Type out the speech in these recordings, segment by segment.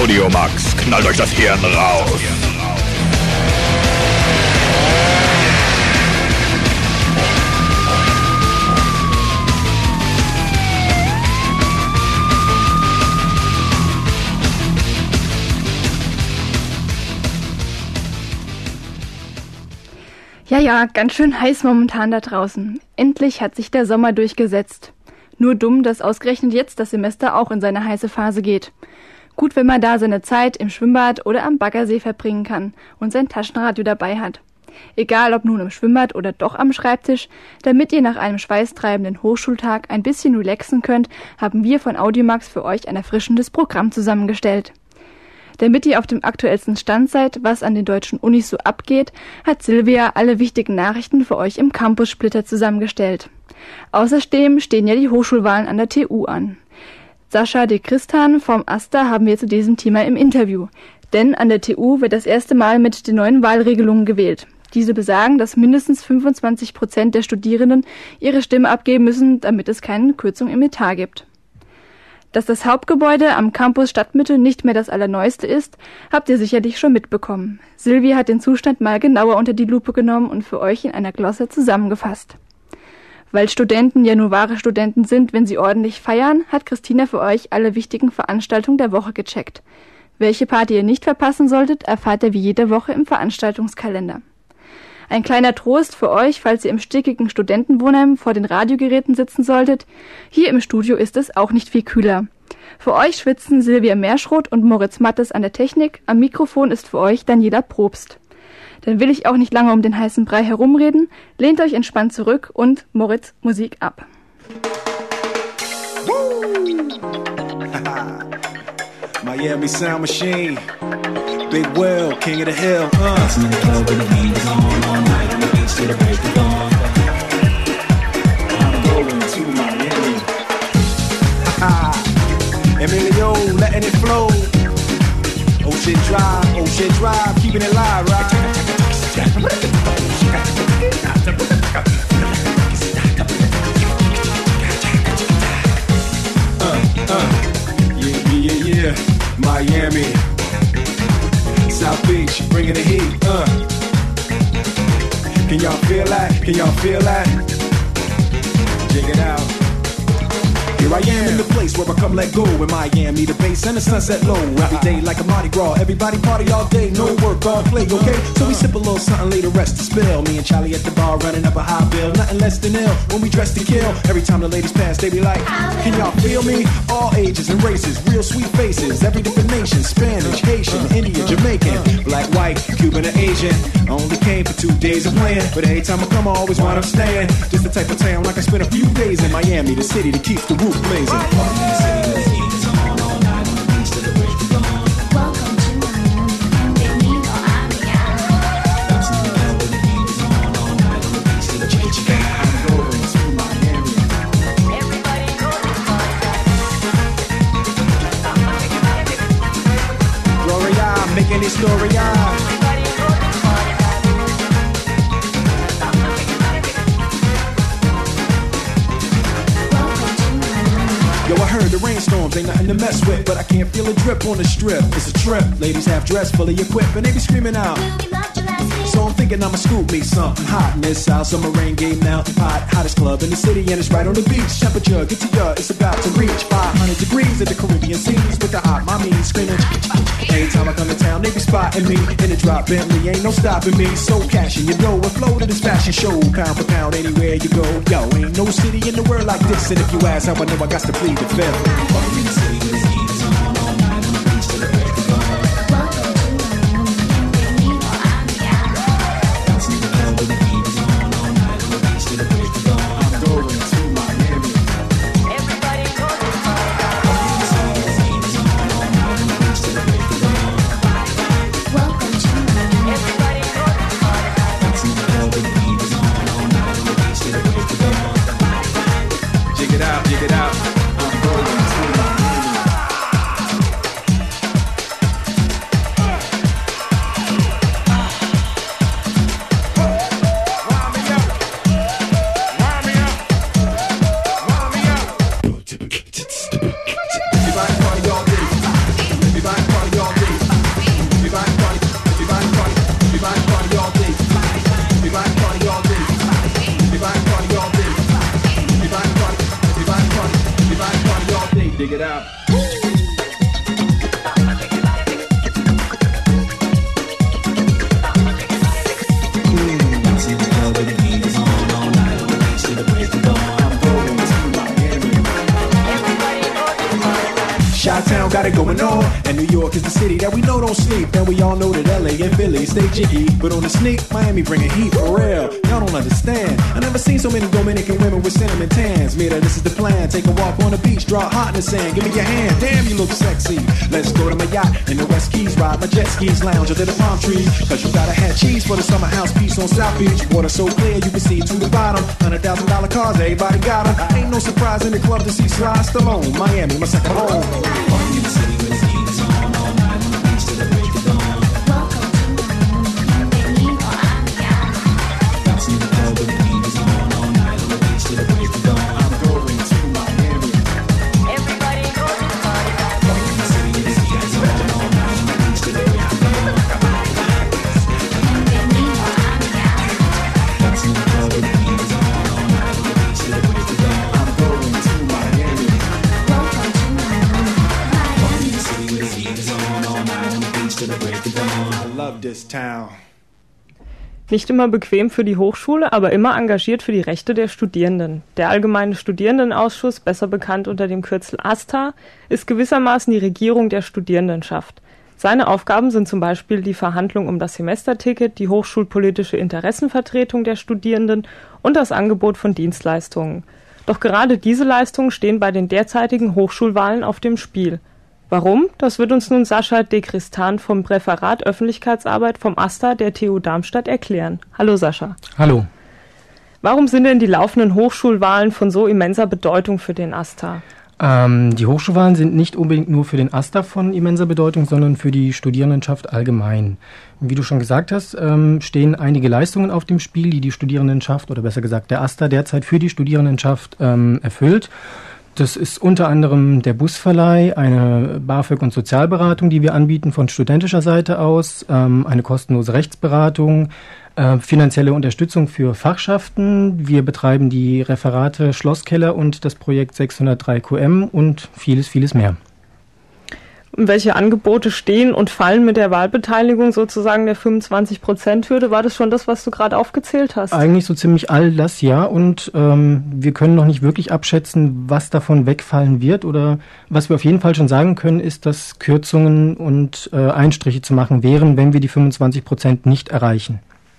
Audiomax, knallt euch das Hirn raus. Ja, ganz schön heiß momentan da draußen. Endlich hat sich der Sommer durchgesetzt. Nur dumm, dass ausgerechnet jetzt das Semester auch in seine heiße Phase geht. Gut, wenn man da seine Zeit im Schwimmbad oder am Baggersee verbringen kann und sein Taschenradio dabei hat. Egal ob nun im Schwimmbad oder doch am Schreibtisch, damit ihr nach einem schweißtreibenden Hochschultag ein bisschen relaxen könnt, haben wir von Audiomax für euch ein erfrischendes Programm zusammengestellt. Damit ihr auf dem aktuellsten Stand seid, was an den deutschen Unis so abgeht, hat Silvia alle wichtigen Nachrichten für euch im Campus-Splitter zusammengestellt. Außerdem stehen ja die Hochschulwahlen an der TU an. Sascha de Christan vom AStA haben wir zu diesem Thema im Interview. Denn an der TU wird das erste Mal mit den neuen Wahlregelungen gewählt. Diese besagen, dass mindestens 25% der Studierenden ihre Stimme abgeben müssen, damit es keine Kürzung im Etat gibt. Dass das Hauptgebäude am Campus Stadtmitte nicht mehr das Allerneueste ist, habt ihr sicherlich schon mitbekommen. Silvia hat den Zustand mal genauer unter die Lupe genommen und für euch in einer Glosse zusammengefasst. Weil Studenten ja nur wahre Studenten sind, wenn sie ordentlich feiern, hat Christina für euch alle wichtigen Veranstaltungen der Woche gecheckt. Welche Party ihr nicht verpassen solltet, erfahrt ihr wie jede Woche im Veranstaltungskalender. Ein kleiner Trost für euch, falls ihr im stickigen Studentenwohnheim vor den Radiogeräten sitzen solltet. Hier im Studio ist es auch nicht viel kühler. Für euch schwitzen Silvia Meerschroth und Moritz Mattes an der Technik. Am Mikrofon ist für euch Daniela Probst. Dann will ich auch nicht lange um den heißen Brei herumreden. Lehnt euch entspannt zurück und Moritz, Musik ab. Miami Sound Machine, Big Will, King of the Hill. In the club and the beat is on all night on the beach till the break of dawn. I'm rolling to Miami. Emilio, letting it flow. Ocean Drive, keeping it live, right? Yeah, Miami, South Beach, bringing the heat, Can y'all feel that? Can y'all feel that? Dig it out. Here I am in the place where I come let go in Miami, the bass and the sunset low. Every day like a Mardi Gras, everybody party all day, no work, all play, okay? So we sip a little something, lay the rest to spill. Me and Charlie at the bar running up a high bill, nothing less than ill when we dress to kill. Every time the ladies pass, they be like, can y'all feel me? All ages and races, real sweet faces, every different nation, Spanish, Haitian, Indian, Jamaican, black, white, Cuban, and Asian. I only came for 2 days of playing, but every time I come, I always wind up staying. Just the type of town I can spend a few days in Miami, the city that keeps the roof blazing. Gloria, making this story out. Yo, I heard the rainstorms ain't nothing to mess with, but I can't feel a drip on the strip. It's a trip. Ladies half dressed, fully equipped, and they be screaming out. So I'm thinking I'ma scoop me something hot in this South Summer rain game mountain pot. Hottest club in the city and it's right on the beach. Temperature, get to ya, it's about to reach 500 degrees at the Caribbean seas with the hot mommy screaming. Every time I come to town, they be spotting me in the drop Bentley, ain't no stopping me. So cashing, you know, and flow to this fashion show, pound for pound, anywhere you go. Yo, ain't no city in the world like this, and if you ask how I know, I got to plead the fifth. Jig it out, I'm rolling to Miami. York is the city that we know don't sleep. And we all know that LA and Philly stay jiggy. But on the sneak, Miami bringing heat for real. Y'all don't understand. I never seen so many Dominican women with cinnamon tans. Mira, this is the plan. Take a walk on the beach, draw hot in the sand. Give me your hand. Damn, you look sexy. Let's go to my yacht in the West Keys. Ride my jet skis, lounge under the palm trees. Cause you gotta have cheese for the summer house piece on South Beach. Water so clear you can see to the bottom. $100,000 cars, everybody got them. Ain't no surprise in the club to see Sly Stallone. Miami, my second home. Party in the city with the heat is on all night on the beach till the break of dawn. Bouncing in the club with the heat is on all night on the beach till the break of dawn. I'm going to Miami. Everybody go to the party. Party in the city with the heat is on all night on the beach till the break of dawn. Bouncing in the club with the heat is on all night on the beach till the break of dawn. I'm going to Miami. Party in the city with the heat is on all night on the beach till the break of dawn. I love this town. Nicht immer bequem für die Hochschule, aber immer engagiert für die Rechte der Studierenden. Der Allgemeine Studierendenausschuss, besser bekannt unter dem Kürzel AStA, ist gewissermaßen die Regierung der Studierendenschaft. Seine Aufgaben sind zum Beispiel die Verhandlung um das Semesterticket, die hochschulpolitische Interessenvertretung der Studierenden und das Angebot von Dienstleistungen. Doch gerade diese Leistungen stehen bei den derzeitigen Hochschulwahlen auf dem Spiel. Warum? Das wird uns nun Sascha de Christan vom Präferat Öffentlichkeitsarbeit vom AStA der TU Darmstadt erklären. Hallo Sascha. Hallo. Warum sind denn die laufenden Hochschulwahlen von so immenser Bedeutung für den AStA? Die Hochschulwahlen sind nicht unbedingt nur für den AStA von immenser Bedeutung, sondern für die Studierendenschaft allgemein. Wie du schon gesagt hast, stehen einige Leistungen auf dem Spiel, die die Studierendenschaft oder besser gesagt der AStA derzeit für die Studierendenschaft erfüllt. Das ist unter anderem der Busverleih, eine BAföG- und Sozialberatung, die wir anbieten von studentischer Seite aus, eine kostenlose Rechtsberatung, finanzielle Unterstützung für Fachschaften. Wir betreiben die Referate Schlosskeller und das Projekt 603 QM und vieles, vieles mehr. Welche Angebote stehen und fallen mit der Wahlbeteiligung sozusagen der 25%-Hürde? War das schon das, was du gerade aufgezählt hast? Eigentlich so ziemlich all das, ja. Und wir können noch nicht wirklich abschätzen, was davon wegfallen wird. Oder was wir auf jeden Fall schon sagen können, ist, dass Kürzungen und Einstriche zu machen wären, wenn wir die 25% nicht erreichen.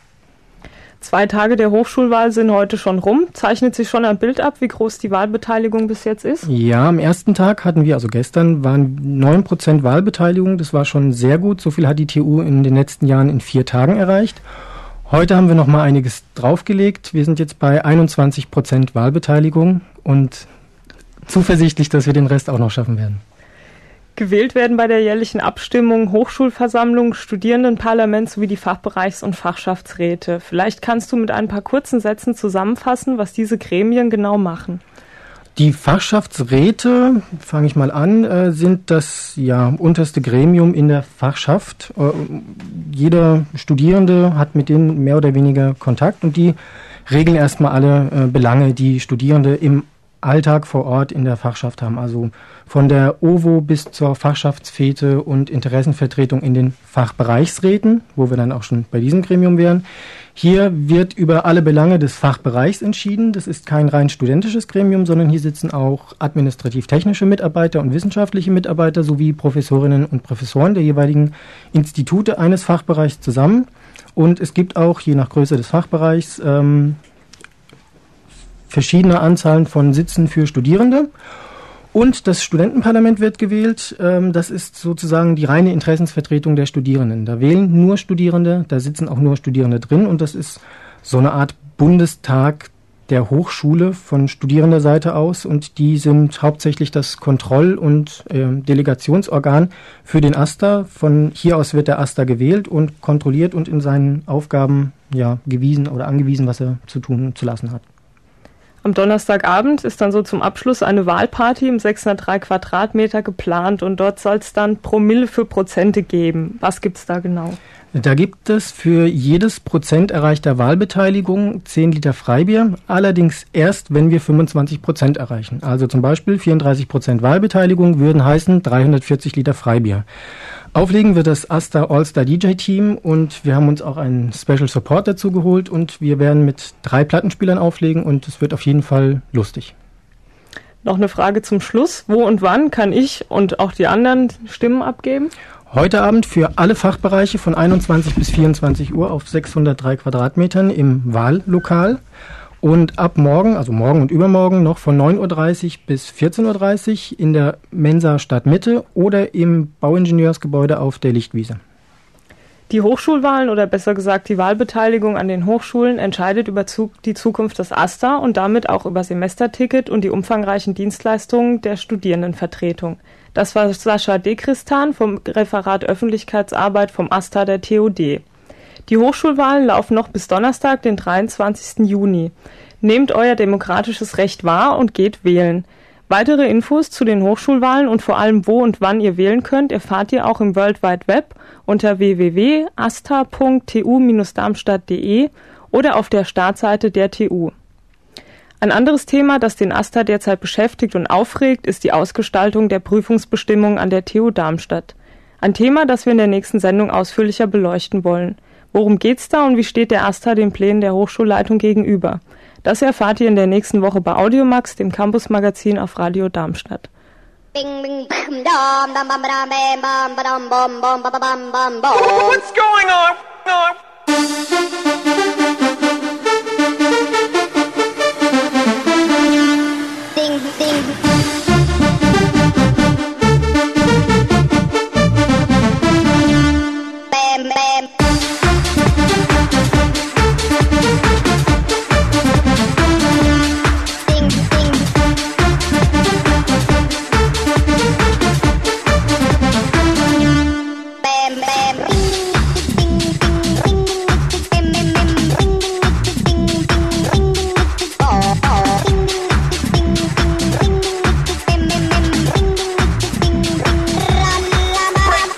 2 Tage der Hochschulwahl sind heute schon rum. Zeichnet sich schon ein Bild ab, wie groß die Wahlbeteiligung bis jetzt ist? Ja, am ersten Tag hatten wir, also gestern, waren 9% Wahlbeteiligung. Das war schon sehr gut. So viel hat die TU in den letzten Jahren in 4 Tagen erreicht. Heute haben wir noch mal einiges draufgelegt. Wir sind jetzt bei 21% Wahlbeteiligung und zuversichtlich, dass wir den Rest auch noch schaffen werden. Gewählt werden bei der jährlichen Abstimmung Hochschulversammlung, Studierendenparlament sowie die Fachbereichs- und Fachschaftsräte. Vielleicht kannst du mit ein paar kurzen Sätzen zusammenfassen, was diese Gremien genau machen. Die Fachschaftsräte, fange ich mal an, sind das unterste Gremium in der Fachschaft. Jeder Studierende hat mit denen mehr oder weniger Kontakt und die regeln erstmal alle Belange, die Studierende im Alltag vor Ort in der Fachschaft haben. Also von der OVO bis zur Fachschaftsfete und Interessenvertretung in den Fachbereichsräten, wo wir dann auch schon bei diesem Gremium wären. Hier wird über alle Belange des Fachbereichs entschieden. Das ist kein rein studentisches Gremium, sondern hier sitzen auch administrativ-technische Mitarbeiter und wissenschaftliche Mitarbeiter sowie Professorinnen und Professoren der jeweiligen Institute eines Fachbereichs zusammen. Und es gibt auch, je nach Größe des Fachbereichs, verschiedene Anzahlen von Sitzen für Studierende. Und das Studentenparlament wird gewählt. Das ist sozusagen die reine Interessensvertretung der Studierenden. Da wählen nur Studierende, da sitzen auch nur Studierende drin. Und das ist so eine Art Bundestag der Hochschule von Studierenderseite aus. Und die sind hauptsächlich das Kontroll- und Delegationsorgan für den AStA. Von hier aus wird der AStA gewählt und kontrolliert und in seinen Aufgaben gewiesen oder angewiesen, was er zu tun und zu lassen hat. Am Donnerstagabend ist dann so zum Abschluss eine Wahlparty im 603 Quadratmeter geplant und dort soll es dann Promille für Prozente geben. Was gibt's da genau? Da gibt es für jedes Prozent erreichter Wahlbeteiligung 10 Liter Freibier, allerdings erst, wenn wir 25% erreichen. Also zum Beispiel 34% Wahlbeteiligung würden heißen 340 Liter Freibier. Auflegen wird das AStA All-Star DJ-Team und wir haben uns auch einen Special Support dazu geholt und wir werden mit 3 Plattenspielern auflegen und es wird auf jeden Fall lustig. Noch eine Frage zum Schluss. Wo und wann kann ich und auch die anderen Stimmen abgeben? Heute Abend für alle Fachbereiche von 21 bis 24 Uhr auf 603 Quadratmetern im Wahllokal. Und ab morgen, also morgen und übermorgen, noch von 9.30 Uhr bis 14.30 Uhr in der Mensa Stadtmitte oder im Bauingenieursgebäude auf der Lichtwiese. Die Hochschulwahlen oder besser gesagt die Wahlbeteiligung an den Hochschulen entscheidet über die Zukunft des AStA und damit auch über Semesterticket und die umfangreichen Dienstleistungen der Studierendenvertretung. Das war Sascha Dekristan vom Referat Öffentlichkeitsarbeit vom AStA der TUD. Die Hochschulwahlen laufen noch bis Donnerstag, den 23. Juni. Nehmt euer demokratisches Recht wahr und geht wählen. Weitere Infos zu den Hochschulwahlen und vor allem wo und wann ihr wählen könnt, erfahrt ihr auch im World Wide Web unter www.asta.tu-darmstadt.de oder auf der Startseite der TU. Ein anderes Thema, das den AStA derzeit beschäftigt und aufregt, ist die Ausgestaltung der Prüfungsbestimmungen an der TU Darmstadt. Ein Thema, das wir in der nächsten Sendung ausführlicher beleuchten wollen. Worum geht's da und wie steht der AStA den Plänen der Hochschulleitung gegenüber? Das erfahrt ihr in der nächsten Woche bei Audiomax, dem Campusmagazin auf Radio Darmstadt. What's going on? Ding, ding. Bam, bam. Ding, ding. Bam, bam. Ding, ding, ding, ding, ding, ding, ding, ding, ding, ding, ding, oh, oh. Ding, ding, ding, ding, ding, ding, ding, ding, run, run, run.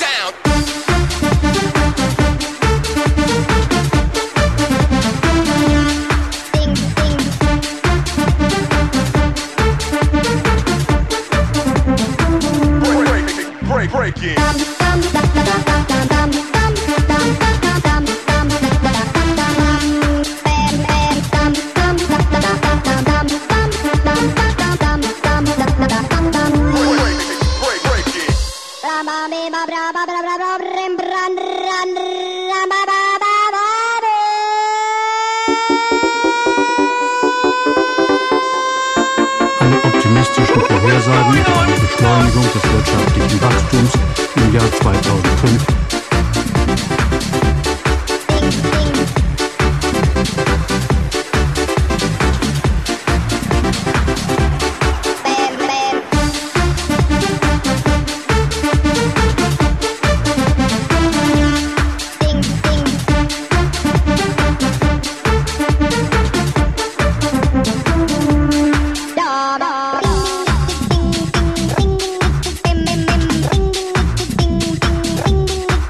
Ding, ding. Break it. Break it. Alle optimistischen Vorhersagen über eine Beschleunigung des wirtschaftlichen Wachstums im Jahr 2005 Ding, ding, ding, ding, ding, ding, ding, ding, ding, ding, ding, ding, ding, ding, ding,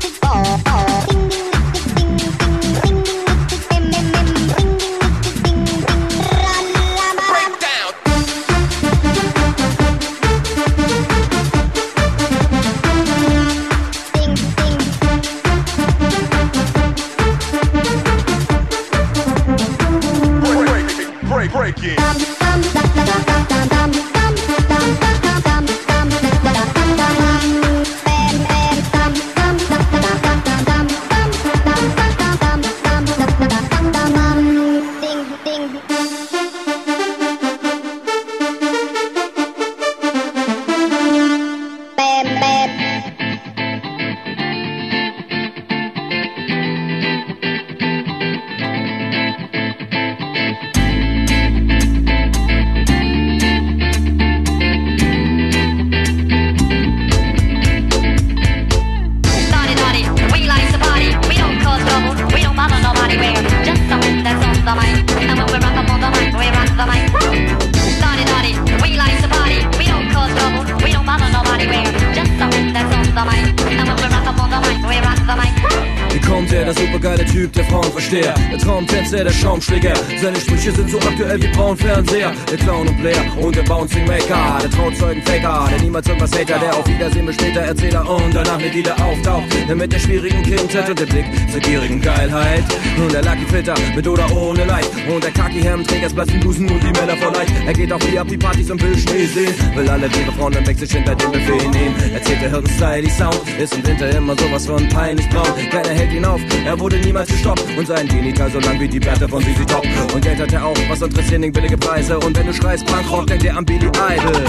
kommt er, der supergeile Typ, der Frauenversteher, der Traumtänzer, der Schaumschläger. Seine Sprüche sind so aktuell wie Braunfernseher. Der Clown und Player und der Bouncing Maker, der Trauzeugenfaker, der niemals irgendwas Hater, der auf Wiedersehen bis später Erzähler und danach nicht wieder auftaucht. Der mit der schwierigen Kindheit und der Blick zur gierigen Geilheit. Und der Lucky Fitter mit oder ohne Leid. Und der Kaki-Hemdträgers blassen Busen und die Männer vor Leid. Er geht auch wie ab die Partys und will Schnee sehen. Will alle liebe Frauen im Backstage hinter dem Buffet nehmen. Erzählt der Hirten-Style, die Sound ist im Winter immer sowas von peinlich braun. Keiner hält ihn auf, er wurde niemals gestoppt. Und sein Genital so lang wie die Bärte von ZZ Top. Und Geld hat er auch, was interessieren ihn billige Preise. Und wenn du schreist Punkrock, denkt er an Billy Idol.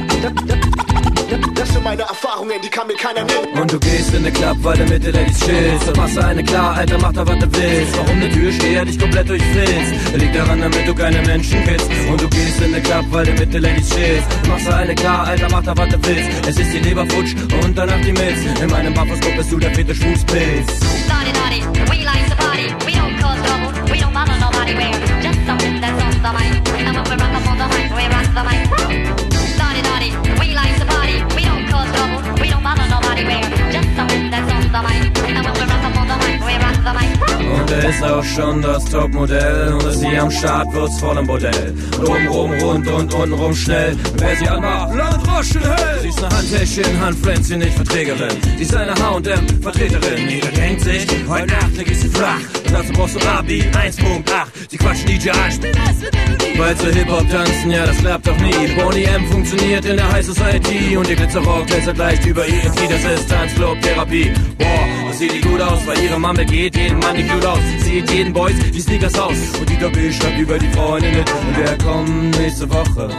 Das sind meine Erfahrungen, die kann mir keiner nehmen. Und du gehst in ne Club, weil der Mitte Ladies chillst. So machst du eine klar, Alter, mach da was du willst. Warum ne Türsteher dich komplett durchflitzt? Liegt daran, damit du keine Menschen killst. Und du gehst in ne Club, weil der Mitte Ladies chillst. Machst du eine klar, Alter, mach da was du willst. Es ist die Leber futsch und danach die Milz. In meinem Bufferscope bist du der Fetisch-Fußpilz. Naughty, naughty, we like to party. We don't cause trouble, we don't bother nobody. We're just something that's on the mind. And when we rock up on the mic, we rock the mic. Naughty, naughty, we like to party. We don't cause trouble, we don't bother nobody. We're just something that's on the mind. And when we rock up on the mic, we rock the mic. Und er ist auch schon das Topmodell. Und ist sie am Start, wird's voll im Bordell. Und obenrum rund und untenrum schnell. Und wer sie anmacht, landet Roschen hell. Sie ist ne Handtäschchen, Handpflänzchen, nicht Verträgerin. Sie ist eine H&M-Vertreterin. Jeder denkt sich, heute Nacht leg ich sie flach. Und dazu brauchst du Abi 1.8. Sie quatschen DJ an, spiel das mit Melodie. Weil zu Hip-Hop tanzen, ja, das klappt doch nie. Boney M funktioniert in der High Society. Und ihr Glitzerrock tänzt gleich über EFT. Das ist Tanzclub-Therapie. Boah, das sieht die gut aus, weil ihre Mama geht jeden Mann die Blut aus. Sieht jeden Boys die Sneakers aus. Und die Doppel schreibt über die Freundinnen. Und der kommt nächste Woche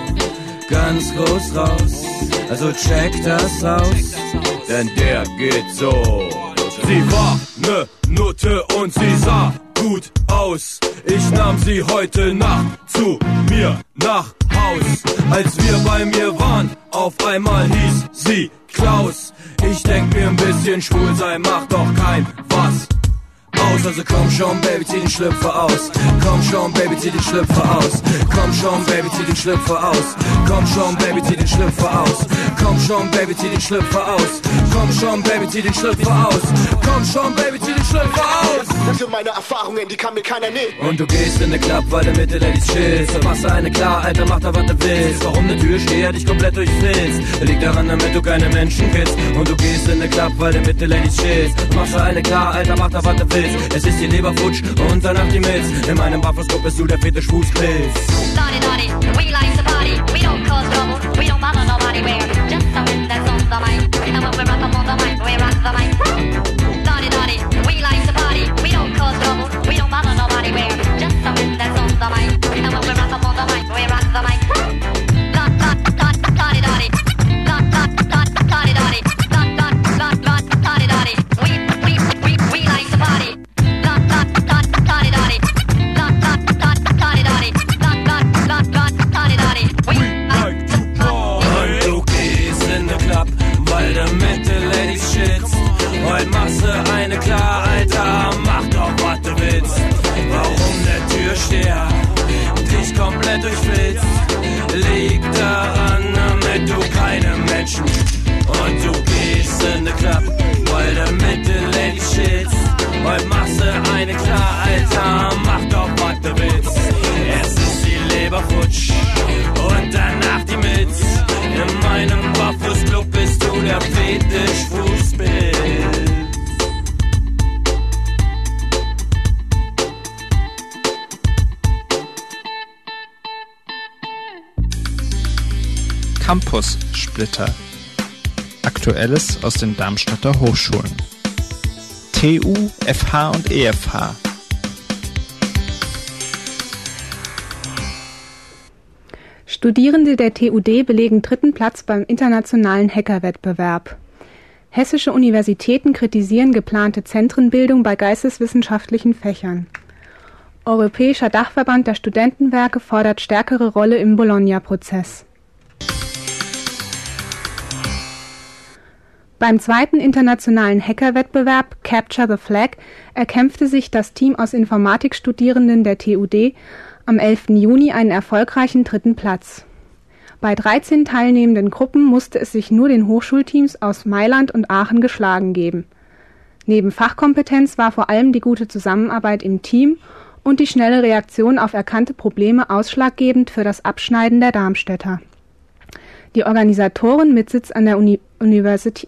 ganz groß raus. Also check das aus, denn der geht so. Sie war ne Nutte und sie sah gut aus. Ich nahm sie heute Nacht zu mir nach Haus. Als wir bei mir waren, auf einmal hieß sie Klaus. Ich denk mir ein bisschen schwul sein, macht doch kein was aus. Also komm schon, Baby, zieh den Schlüpfer aus. Komm schon, Baby, zieh den Schlüpfer aus. Komm schon, Baby, zieh den Schlüpfer aus. Komm schon, Baby, zieh den Schlüpfer aus. Komm schon, Baby, zieh den Schlüpfer aus. Komm schon, Baby, zieh den Schlüpfer aus. Komm schon, Baby, zieh den Schlüpfer aus. Das sind meine Erfahrungen, die kann mir keiner nehmen. Und du gehst in ne Club, weil der Mitte Ladies chillst. So machst du eine klar, Alter, mach da was du willst. Warum ne Türsteher dich komplett durchflitzt? Liegt daran, damit du keine Menschen killst. Und du gehst in ne Club, weil der Mitte Ladies chillst. Machst du eine klar, Alter, mach da was du willst. Es ist die Leber futsch und danach die Milz. In meinem Bufferscope bist du der Fetisch-Fußpilz. Naughty, naughty, we like to party. We don't cause trouble, we don't bother nobody. We're just something that's on the mind. And when we rock up on the mic, we rock the mic. Naughty, naughty, we like to party. We don't cause trouble, we don't bother nobody. We're just something that's on the mind. And when we rock up on the mic, we rock the mic. Naughty, naughty, naughty, naughty, naughty, naughty. We like to party. Naughty, naughty, naughty, naughty, naughty, naughty. We like to party. Und du gehst in den Club, weil der Mitte Ladies shitst. Heute machst du eine klar, Alter, mach doch was du willst. Warum der Türsteher dich komplett durchflitzt? Liegt daran, damit du keine Menschen. Und du gehst in den Club, weil der Mitte Ladies shitst. Heute machst du eine klar, Alter, mach doch was du willst. Es ist die Leber futsch und danach die Milz. In meinem Barfußclub bist du der Fetisch-Fußpilz. Campus-Splitter. Aktuelles aus den Darmstädter Hochschulen. TU, FH und EFH. Studierende der TUD belegen 3. Platz beim internationalen Hackerwettbewerb. Hessische Universitäten kritisieren geplante Zentrenbildung bei geisteswissenschaftlichen Fächern. Europäischer Dachverband der Studentenwerke fordert stärkere Rolle im Bologna-Prozess. Beim 2. internationalen Hackerwettbewerb Capture the Flag erkämpfte sich das Team aus Informatikstudierenden der TUD am 11. Juni einen erfolgreichen 3. Platz. Bei 13 teilnehmenden Gruppen musste es sich nur den Hochschulteams aus Mailand und Aachen geschlagen geben. Neben Fachkompetenz war vor allem die gute Zusammenarbeit im Team und die schnelle Reaktion auf erkannte Probleme ausschlaggebend für das Abschneiden der Darmstädter. Die Organisatoren mit Sitz an der University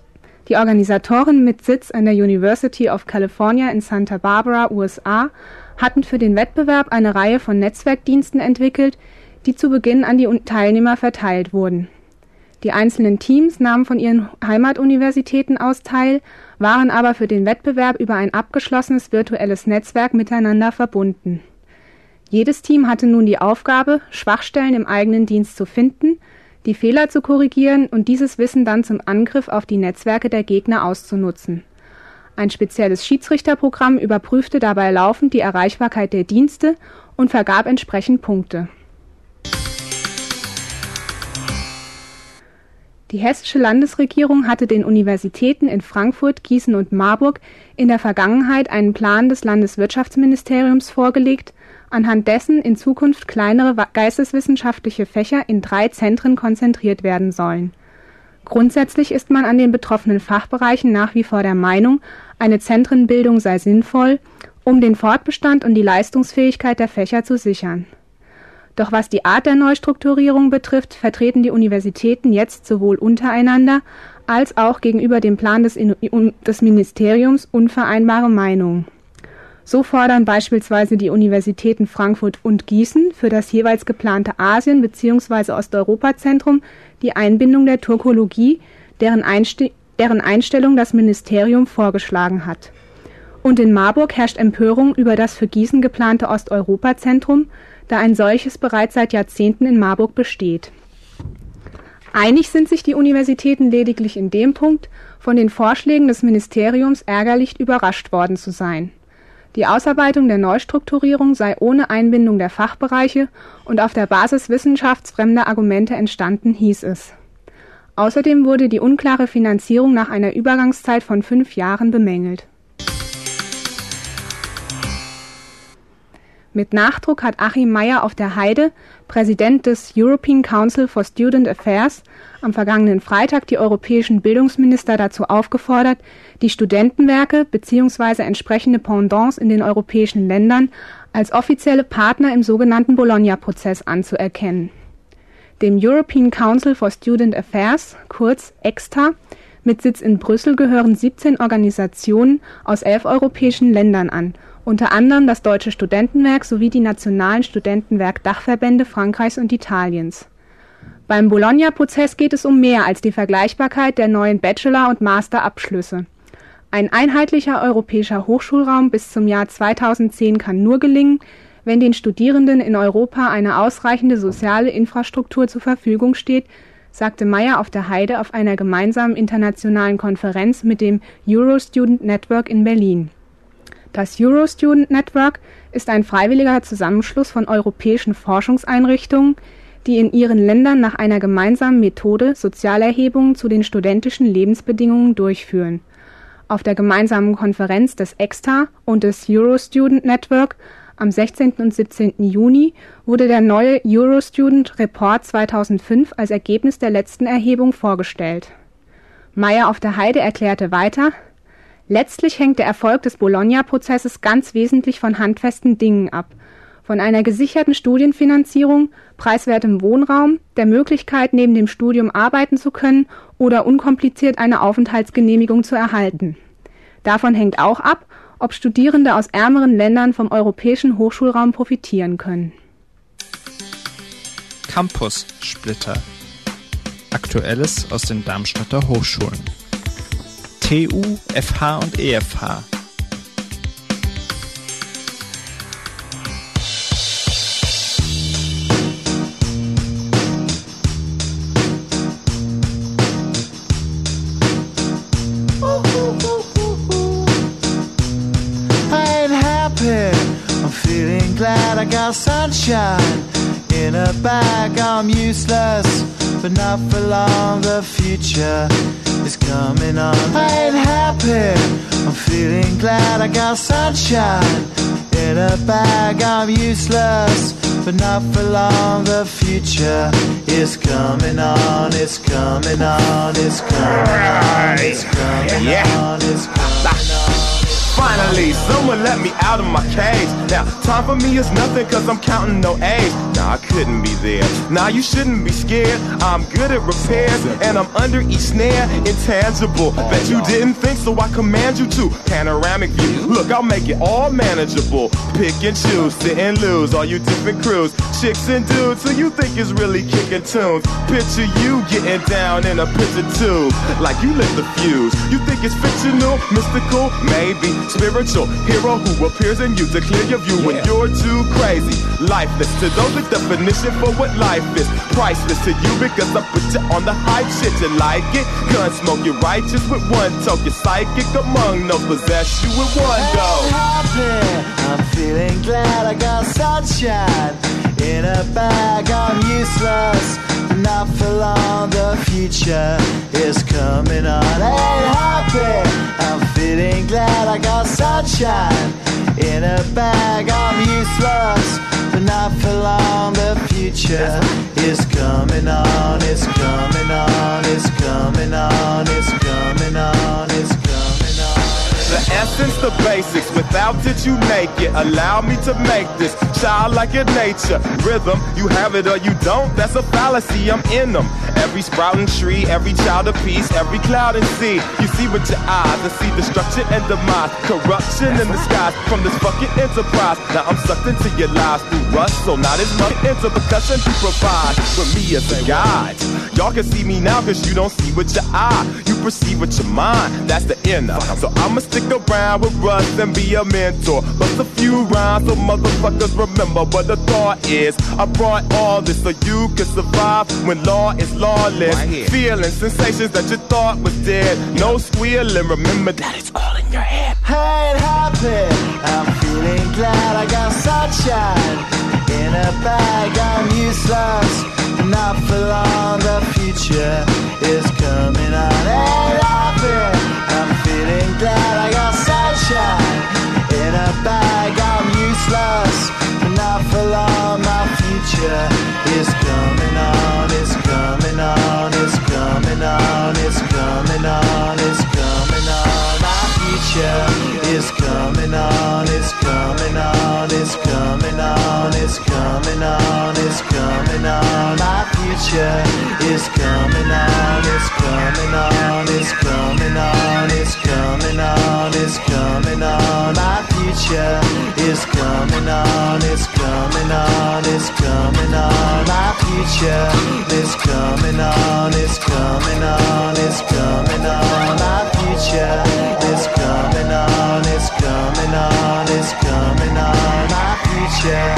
of California in Santa Barbara, USA, hatten für den Wettbewerb eine Reihe von Netzwerkdiensten entwickelt, die zu Beginn an die Teilnehmer verteilt wurden. Die einzelnen Teams nahmen von ihren Heimatuniversitäten aus teil, waren aber für den Wettbewerb über ein abgeschlossenes virtuelles Netzwerk miteinander verbunden. Jedes Team hatte nun die Aufgabe, Schwachstellen im eigenen Dienst zu finden, die Fehler zu korrigieren und dieses Wissen dann zum Angriff auf die Netzwerke der Gegner auszunutzen. Ein spezielles Schiedsrichterprogramm überprüfte dabei laufend die Erreichbarkeit der Dienste und vergab entsprechend Punkte. Die hessische Landesregierung hatte den Universitäten in Frankfurt, Gießen und Marburg in der Vergangenheit einen Plan des Landeswirtschaftsministeriums vorgelegt, anhand dessen in Zukunft kleinere geisteswissenschaftliche Fächer in 3 Zentren konzentriert werden sollen. Grundsätzlich ist man an den betroffenen Fachbereichen nach wie vor der Meinung, eine Zentrenbildung sei sinnvoll, um den Fortbestand und die Leistungsfähigkeit der Fächer zu sichern. Doch was die Art der Neustrukturierung betrifft, vertreten die Universitäten jetzt sowohl untereinander als auch gegenüber dem Plan des Ministeriums unvereinbare Meinungen. So fordern beispielsweise die Universitäten Frankfurt und Gießen für das jeweils geplante Asien- bzw. Osteuropa-Zentrum die Einbindung der Turkologie, deren Einstellung das Ministerium vorgeschlagen hat. Und in Marburg herrscht Empörung über das für Gießen geplante Osteuropa-Zentrum, da ein solches bereits seit Jahrzehnten in Marburg besteht. Einig sind sich die Universitäten lediglich in dem Punkt, von den Vorschlägen des Ministeriums ärgerlich überrascht worden zu sein. Die Ausarbeitung der Neustrukturierung sei ohne Einbindung der Fachbereiche und auf der Basis wissenschaftsfremder Argumente entstanden, hieß es. Außerdem wurde die unklare Finanzierung nach einer Übergangszeit von 5 Jahren bemängelt. Mit Nachdruck hat Achim Meyer auf der Heide, Präsident des European Council for Student Affairs, am vergangenen Freitag die europäischen Bildungsminister dazu aufgefordert, die Studentenwerke bzw. entsprechende Pendants in den europäischen Ländern als offizielle Partner im sogenannten Bologna-Prozess anzuerkennen. Dem European Council for Student Affairs, kurz ECSTA, mit Sitz in Brüssel gehören 17 Organisationen aus 11 europäischen Ländern an, unter anderem das Deutsche Studentenwerk sowie die nationalen Studentenwerk-Dachverbände Frankreichs und Italiens. Beim Bologna-Prozess geht es um mehr als die Vergleichbarkeit der neuen Bachelor- und Masterabschlüsse. Ein einheitlicher europäischer Hochschulraum bis zum Jahr 2010 kann nur gelingen, wenn den Studierenden in Europa eine ausreichende soziale Infrastruktur zur Verfügung steht, sagte Meyer auf der Heide auf einer gemeinsamen internationalen Konferenz mit dem Eurostudent Network in Berlin. Das Eurostudent Network ist ein freiwilliger Zusammenschluss von europäischen Forschungseinrichtungen, die in ihren Ländern nach einer gemeinsamen Methode Sozialerhebungen zu den studentischen Lebensbedingungen durchführen. Auf der gemeinsamen Konferenz des ECSTA und des Eurostudent Network am 16. und 17. Juni wurde der neue Eurostudent Report 2005 als Ergebnis der letzten Erhebung vorgestellt. Meyer auf der Heide erklärte weiter: Letztlich hängt der Erfolg des Bologna-Prozesses ganz wesentlich von handfesten Dingen ab. Von einer gesicherten Studienfinanzierung, preiswertem Wohnraum, der Möglichkeit, neben dem Studium arbeiten zu können oder unkompliziert eine Aufenthaltsgenehmigung zu erhalten. Davon hängt auch ab, ob Studierende aus ärmeren Ländern vom europäischen Hochschulraum profitieren können. Campus-Splitter. Aktuelles aus den Darmstädter Hochschulen. TU, FH und EFH. I'm feeling glad I got sunshine in a bag. I'm useless, but not for long. The future is coming on. I ain't happy. I'm feeling glad I got sunshine in a bag. I'm useless, but not for long. The future is coming on. It's coming on. It's coming on. It's coming on. It's coming on. Finally, someone let me out of my cage. Now, time for me is nothing cause I'm counting no age. Nah, I couldn't be there. Nah, you shouldn't be scared. I'm good at repairs and I'm under each snare. Intangible, bet you didn't think, so I command you to. Panoramic view, look, I'll make it all manageable. Pick and choose, sit and lose, all you different crews. Chicks and dudes who you think is really kicking tunes. Picture you getting down in a picture tube, like you lit the fuse. You think it's fictional, mystical, maybe spiritual hero who appears in you to clear your view when you're too crazy. Lifeless to those, the definition for what life is. Priceless to you because I put you on the hype shit. You like it? Gun smoke, you're righteous with one toke. You're psychic among no possess you with one go. I'm feeling glad I got sunshine in a bag. I'm useless, not for long. The future is coming on. Ain't happy. I'm feeling glad I got sunshine in a bag. I'm useless, but not for long. The future is coming on. It's coming on. It's coming on. It's coming on. It's coming on. The essence, the basics, without it you make it. Allow me to make this childlike in nature. Rhythm, you have it or you don't, that's a fallacy, I'm in them. Every sprouting tree, every child of peace, every cloud and sea. You see with your eyes and see destruction and demise. Corruption in the skies from this fucking enterprise. Now I'm sucked into your lives through rust, so not as much into percussion to provide for me as a guide. Y'all can see me now cause you don't see with your eye. You perceive with your mind, that's the inner. So I'ma stick around with Russ and be a mentor. Bust a few rhymes so motherfuckers remember what the thought is. I brought all this so you can survive when law is lawless. Feeling sensations that you thought was dead. No squealing, remember that it's all in your head. I ain't happy. I'm feeling glad I got sunshine in a bag. I'm useless, not for long. The future is coming on. Ain't happy. I'm feeling glad I got sunshine in a bag. I'm useless, but not for long. My future is coming on. It's coming on. It's coming on. It's coming on. It's coming on. My future is coming on. It's coming on. It's coming on. It's coming on. It's coming on. My future is coming on. It's coming on. It's coming on. It's coming on. It's coming on. My future is coming on. It's coming on. It's coming on. My future is coming on. It's coming on. It's coming on. My future is coming on. It's coming on. It's coming on. My future.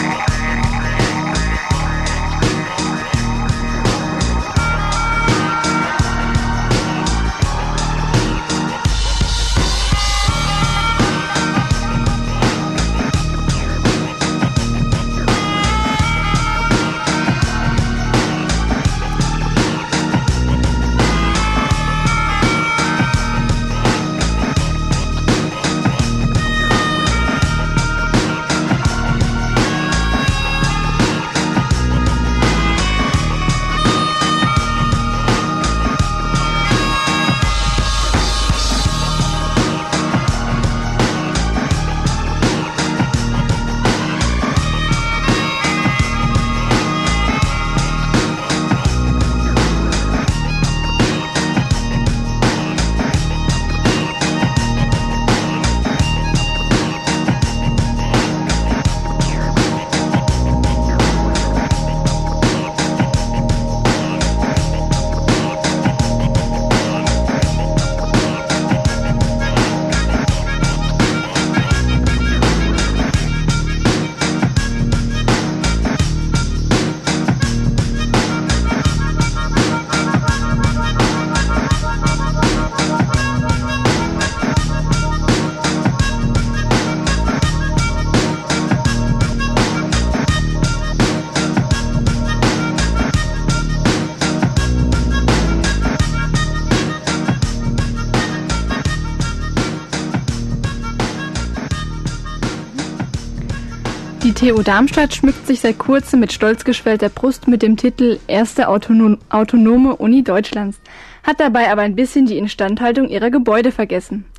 Die TU Darmstadt schmückt sich seit kurzem mit stolz geschwellter Brust mit dem Titel Erste autonome Uni Deutschlands, hat dabei aber ein bisschen die Instandhaltung ihrer Gebäude vergessen.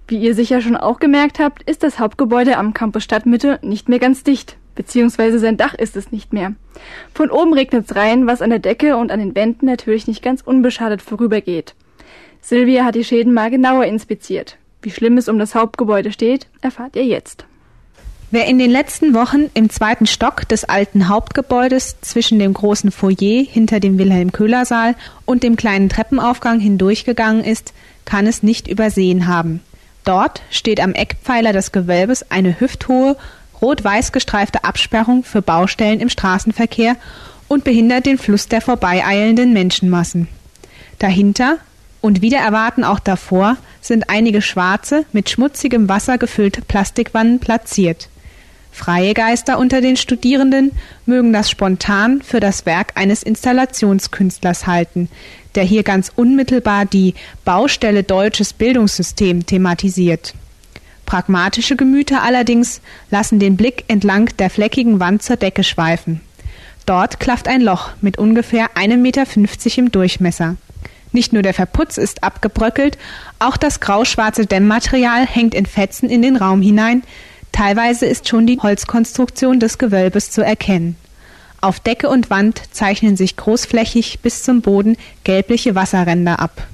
Wie ihr sicher schon auch gemerkt habt, ist das Hauptgebäude am Campus Stadtmitte nicht mehr ganz dicht, beziehungsweise sein Dach ist es nicht mehr. Von oben regnet's rein, was an der Decke und an den Wänden natürlich nicht ganz unbeschadet vorübergeht. Silvia hat die Schäden mal genauer inspiziert. Wie schlimm es um das Hauptgebäude steht, erfahrt ihr jetzt. Wer in den letzten Wochen im 2. Stock des alten Hauptgebäudes zwischen dem großen Foyer hinter dem Wilhelm-Köhler-Saal und dem kleinen Treppenaufgang hindurchgegangen ist, kann es nicht übersehen haben. Dort steht am Eckpfeiler des Gewölbes eine hüfthohe, rot-weiß gestreifte Absperrung für Baustellen im Straßenverkehr und behindert den Fluss der vorbeieilenden Menschenmassen. Dahinter und wider Erwarten auch davor sind einige schwarze, mit schmutzigem Wasser gefüllte Plastikwannen platziert. Freie Geister unter den Studierenden mögen das spontan für das Werk eines Installationskünstlers halten, der hier ganz unmittelbar die Baustelle deutsches Bildungssystem thematisiert. Pragmatische Gemüter allerdings lassen den Blick entlang der fleckigen Wand zur Decke schweifen. Dort klafft ein Loch mit ungefähr 1,50 Meter im Durchmesser. Nicht nur der Verputz ist abgebröckelt, auch das grauschwarze Dämmmaterial hängt in Fetzen in den Raum hinein. Teilweise ist schon die Holzkonstruktion des Gewölbes zu erkennen. Auf Decke und Wand zeichnen sich großflächig bis zum Boden gelbliche Wasserränder ab.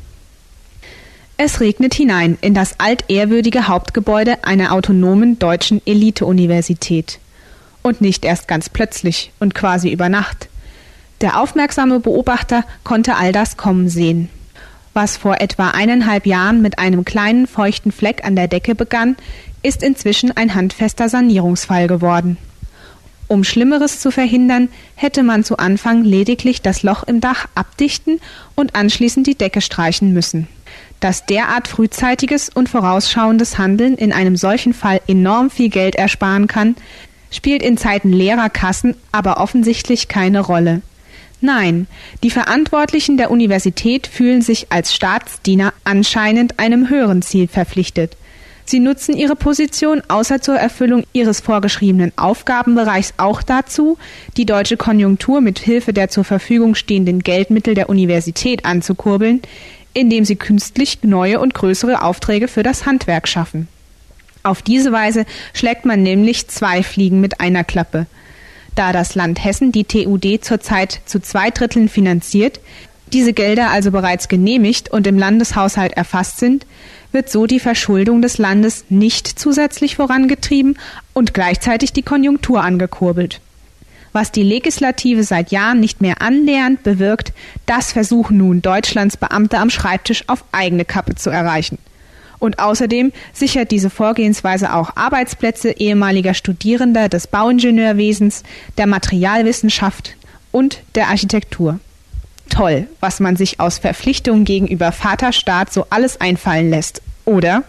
Es regnet hinein in das altehrwürdige Hauptgebäude einer autonomen deutschen Elite-Universität. Und nicht erst ganz plötzlich und quasi über Nacht. Der aufmerksame Beobachter konnte all das kommen sehen. Was vor etwa 1,5 Jahren mit einem kleinen feuchten Fleck an der Decke begann, ist inzwischen ein handfester Sanierungsfall geworden. Um Schlimmeres zu verhindern, hätte man zu Anfang lediglich das Loch im Dach abdichten und anschließend die Decke streichen müssen. Dass derart frühzeitiges und vorausschauendes Handeln in einem solchen Fall enorm viel Geld ersparen kann, spielt in Zeiten leerer Kassen aber offensichtlich keine Rolle. Nein, die Verantwortlichen der Universität fühlen sich als Staatsdiener anscheinend einem höheren Ziel verpflichtet. Sie nutzen ihre Position außer zur Erfüllung ihres vorgeschriebenen Aufgabenbereichs auch dazu, die deutsche Konjunktur mit Hilfe der zur Verfügung stehenden Geldmittel der Universität anzukurbeln, indem sie künstlich neue und größere Aufträge für das Handwerk schaffen. Auf diese Weise schlägt man nämlich 2 Fliegen mit einer Klappe. Da das Land Hessen die TUD zurzeit zu 2/3 finanziert, diese Gelder also bereits genehmigt und im Landeshaushalt erfasst sind, wird so die Verschuldung des Landes nicht zusätzlich vorangetrieben und gleichzeitig die Konjunktur angekurbelt. Was die Legislative seit Jahren nicht mehr annähernd bewirkt, das versuchen nun Deutschlands Beamte am Schreibtisch auf eigene Kappe zu erreichen. Und außerdem sichert diese Vorgehensweise auch Arbeitsplätze ehemaliger Studierender des Bauingenieurwesens, der Materialwissenschaft und der Architektur. Toll, was man sich aus Verpflichtungen gegenüber Vaterstaat so alles einfallen lässt, oder?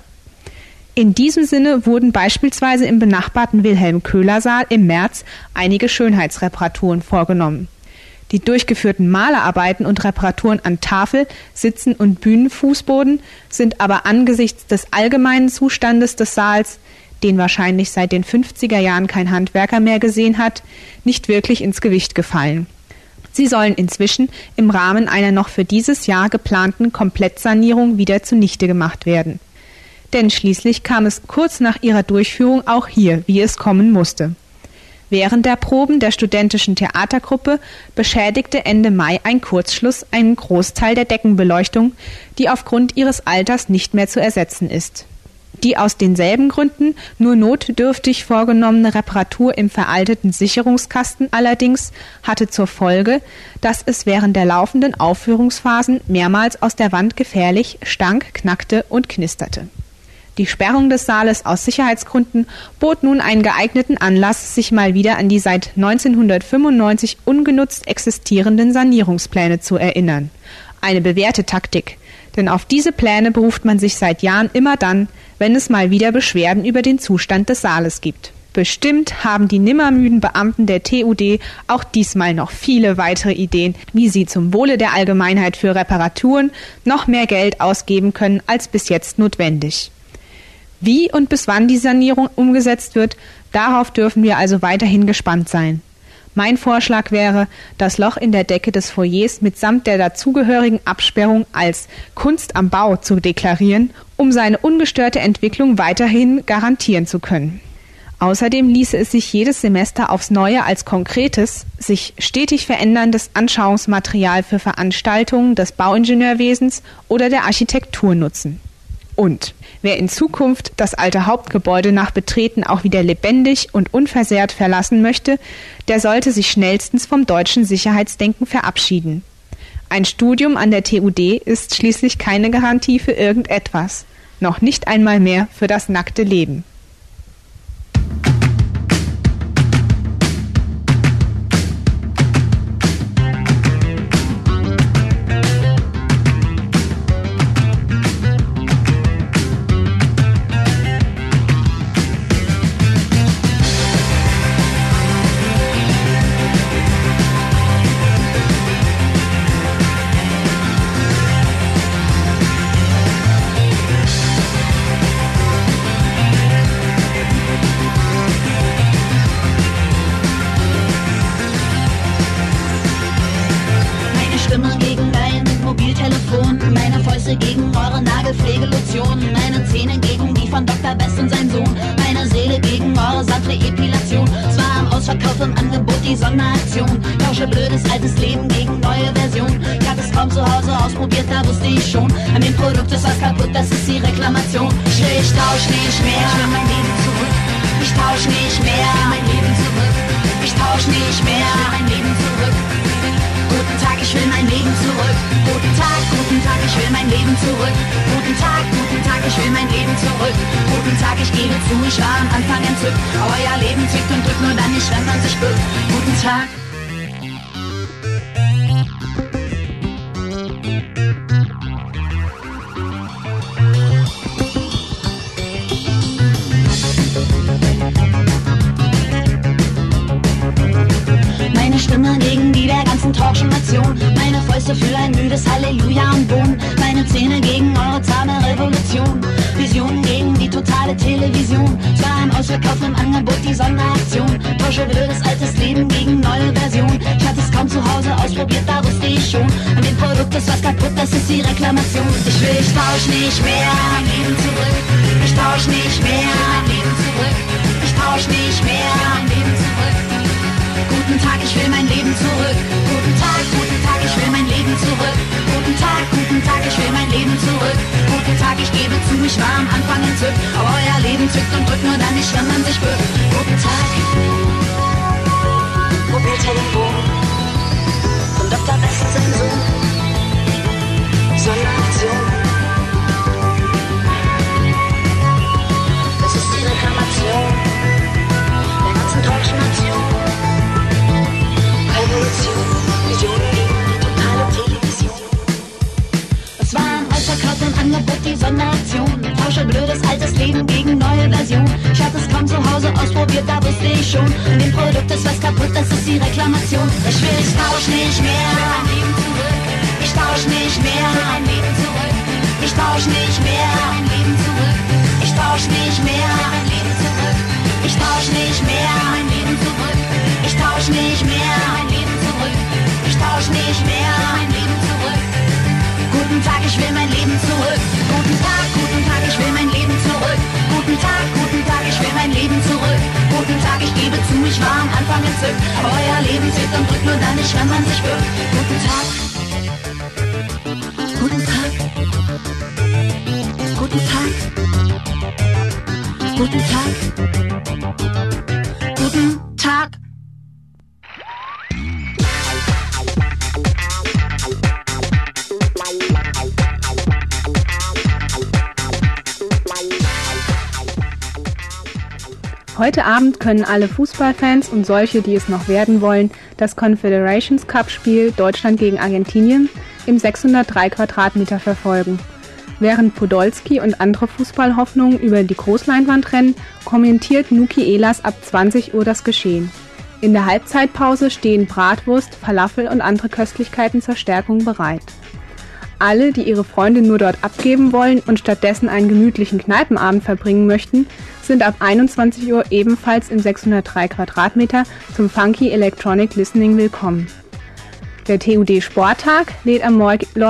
In diesem Sinne wurden beispielsweise im benachbarten Wilhelm-Köhler-Saal im März einige Schönheitsreparaturen vorgenommen. Die durchgeführten Malerarbeiten und Reparaturen an Tafel, Sitzen und Bühnenfußboden sind aber angesichts des allgemeinen Zustandes des Saals, den wahrscheinlich seit den 50er Jahren kein Handwerker mehr gesehen hat, nicht wirklich ins Gewicht gefallen. Sie sollen inzwischen im Rahmen einer noch für dieses Jahr geplanten Komplettsanierung wieder zunichte gemacht werden. Denn schließlich kam es kurz nach ihrer Durchführung auch hier, wie es kommen musste. Während der Proben der studentischen Theatergruppe beschädigte Ende Mai ein Kurzschluss einen Großteil der Deckenbeleuchtung, die aufgrund ihres Alters nicht mehr zu ersetzen ist. Die aus denselben Gründen nur notdürftig vorgenommene Reparatur im veralteten Sicherungskasten allerdings hatte zur Folge, dass es während der laufenden Aufführungsphasen mehrmals aus der Wand gefährlich stank, knackte und knisterte. Die Sperrung des Saales aus Sicherheitsgründen bot nun einen geeigneten Anlass, sich mal wieder an die seit 1995 ungenutzt existierenden Sanierungspläne zu erinnern. Eine bewährte Taktik, denn auf diese Pläne beruft man sich seit Jahren immer dann, wenn es mal wieder Beschwerden über den Zustand des Saales gibt. Bestimmt haben die nimmermüden Beamten der TUD auch diesmal noch viele weitere Ideen, wie sie zum Wohle der Allgemeinheit für Reparaturen noch mehr Geld ausgeben können als bis jetzt notwendig. Wie und bis wann die Sanierung umgesetzt wird, darauf dürfen wir also weiterhin gespannt sein. Mein Vorschlag wäre, das Loch in der Decke des Foyers mitsamt der dazugehörigen Absperrung als Kunst am Bau zu deklarieren, um seine ungestörte Entwicklung weiterhin garantieren zu können. Außerdem ließe es sich jedes Semester aufs Neue als konkretes, sich stetig veränderndes Anschauungsmaterial für Veranstaltungen des Bauingenieurwesens oder der Architektur nutzen. Und wer in Zukunft das alte Hauptgebäude nach Betreten auch wieder lebendig und unversehrt verlassen möchte, der sollte sich schnellstens vom deutschen Sicherheitsdenken verabschieden. Ein Studium an der TUD ist schließlich keine Garantie für irgendetwas, noch nicht einmal mehr für das nackte Leben. Gegen eure Nagelpflegelotion, meine Zähne gegen die von Dr. Best und sein Sohn, meine Seele gegen eure sanfte Epilation. Zwar am Ausverkauf im Angebot die Sonderaktion, tausche blödes altes Leben gegen neue Version. Ich hatte es kaum zu Hause ausprobiert, da wusste ich schon, an dem Produkt ist was kaputt, das ist die Reklamation. Ich tausch nicht mehr, ich will mein Leben zurück. Ich tausch nicht mehr, mein Leben zurück. Ich tausch nicht mehr, mein Leben zurück. Guten Tag, ich will mein Leben zurück. Guten Tag, ich will mein Leben zurück. Guten Tag, ich will mein Leben zurück. Guten Tag, ich gebe zu, ich war am Anfang entzückt. Euer Leben zwickt und drückt nur dann nicht, wenn man sich bückt. Guten Tag. Meine Stimme gegen die der ganzen Talkshow-Nation. Meine Fäuste für ein müdes Halleluja und Bohnen. Meine Zähne gegen eure zahme Revolution. Visionen gegen die totale Television. Zwar im Ausverkauf im Angebot die Sonderaktion. Tausche blödes altes Leben gegen neue Version. Ich hatte es kaum zu Hause ausprobiert, da wusste ich schon, an dem Produkt ist was kaputt, das ist die Reklamation. Ich tausch nicht mehr, mein Leben zurück. Ich tausch nicht mehr, mein Leben zurück. Ich tausch nicht mehr, mein Leben zurück. Guten Tag, ich will mein Leben zurück. Guten Tag, ich will mein Leben zurück. Guten Tag, ich will mein Leben zurück. Guten Tag, ich gebe zu, ich war am Anfang entzückt. Aber euer Leben zückt und drückt nur dann nicht, wenn man sich bückt. Guten Tag. Mobiltelefon von Dr. Best und sein Sohn. Sonderaktion. Das ist die Reklamation der ganzen deutschen Nation. Revolution, Visionen gegen die totale Television. Es war ein Ausverkauf im Angebot die Sonderaktion. Tausche blödes altes Leben gegen neue Version. Ich hatte es kaum zu Hause ausprobiert, da wusste ich schon, an dem Produkt ist was kaputt, das ist die Reklamation. Ich tausch nicht mehr, mein Leben zurück. Ich tausch nicht mehr, mein Leben zurück. Ich tausch nicht mehr, mein Leben zurück. Ich tausch nicht mehr, mein Leben zurück. Ich tausch nicht mehr, mein Leben zurück. Ich tausch nicht mehr, mein Leben zurück. Ich tausch nicht mehr, mein Leben zurück. Guten Tag, ich will mein Leben zurück. Guten Tag, ich will mein Leben zurück. Guten Tag, ich will mein Leben zurück. Guten Tag, ich gebe zu, ich war am Anfang entzückt. Aber euer Leben zählt und drückt nur dann nicht, wenn man sich bückt. Guten Tag. Guten Tag. Guten Tag. Guten Tag. Guten Tag. Heute Abend können alle Fußballfans und solche, die es noch werden wollen, das Confederations Cup-Spiel Deutschland gegen Argentinien im 603 Quadratmeter verfolgen. Während Podolski und andere Fußballhoffnungen über die Großleinwand rennen, kommentiert Nuki Ehlers ab 20 Uhr das Geschehen. In der Halbzeitpause stehen Bratwurst, Falafel und andere Köstlichkeiten zur Stärkung bereit. Alle, die ihre Freunde nur dort abgeben wollen und stattdessen einen gemütlichen Kneipenabend verbringen möchten, sind ab 21 Uhr ebenfalls im 603 Quadratmeter zum Funky Electronic Listening willkommen. Der TUD Sporttag lädt am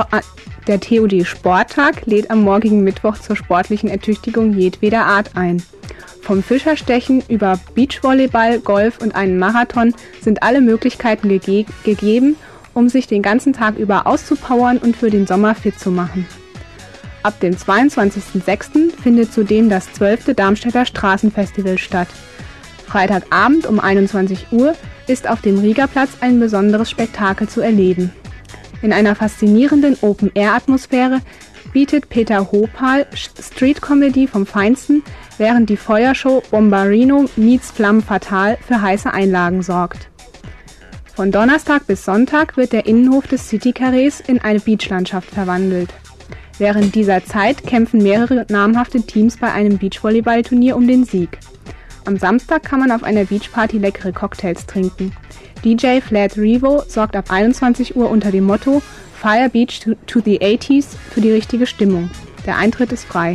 morgigen Mittwoch zur sportlichen Ertüchtigung jedweder Art ein. Vom Fischerstechen über Beachvolleyball, Golf und einen Marathon sind alle Möglichkeiten gegeben, um sich den ganzen Tag über auszupowern und für den Sommer fit zu machen. Ab dem 22.06. findet zudem das 12. Darmstädter Straßenfestival statt. Freitagabend um 21 Uhr ist auf dem Riegerplatz ein besonderes Spektakel zu erleben. In einer faszinierenden Open-Air-Atmosphäre bietet Peter Hopal Street-Comedy vom Feinsten, während die Feuershow Bombarino meets Flamme Fatale für heiße Einlagen sorgt. Von Donnerstag bis Sonntag wird der Innenhof des City-Carrés in eine Beachlandschaft verwandelt. Während dieser Zeit kämpfen mehrere namhafte Teams bei einem Beachvolleyballturnier um den Sieg. Am Samstag kann man auf einer Beachparty leckere Cocktails trinken. DJ Flat Revo sorgt ab 21 Uhr unter dem Motto Fire Beach to the 80s für die richtige Stimmung. Der Eintritt ist frei.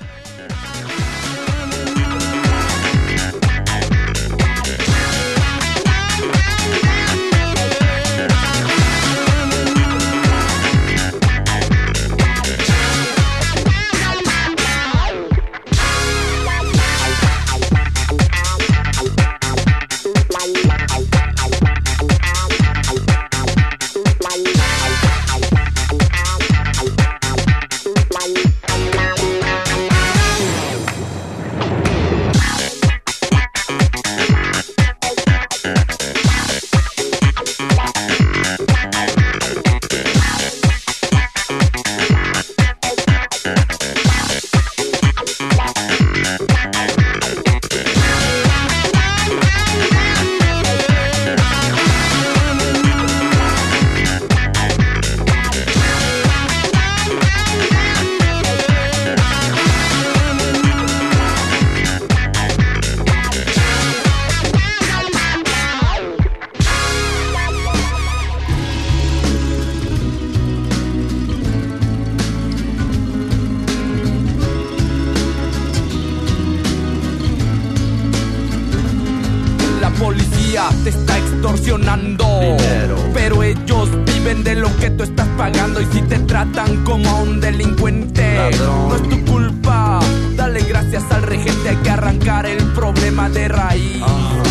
te está extorsionando dinero. Pero ellos viven de lo que tú estás pagando. Y si te tratan como a un delincuente, ladrón, no es tu culpa. Dale gracias al regente. Hay que arrancar el problema de raíz